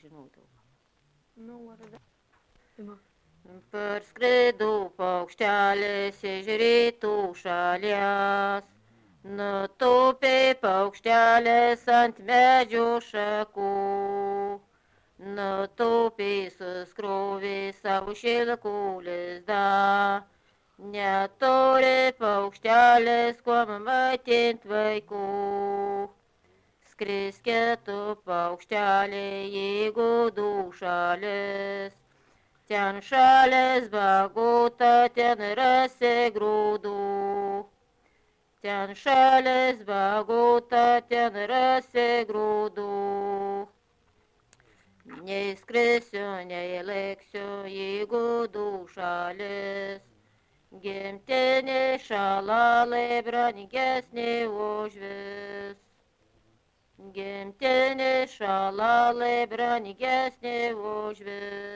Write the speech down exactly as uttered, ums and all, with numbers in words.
žinotų. Nu, varada. Ima. Parskrido paukštelis iš rytų šalies, nutūpė paukštelis ant medžių šakų, nutūpė suskrovė savo šilkų lizdą, neturi paukštelis kuom maitint vaikų. Skriskėtų paukštelį, jeigu du šalis, ten šalis bagota, ten rasi grūdų. Ten šalis bagota, ten rasi grūdų. Nei skrisiu, nei lėksiu, jeigu du šalis. Gimtinė šalalė brangesnė už vis. Gimtinė šalalė brangesnė už vis.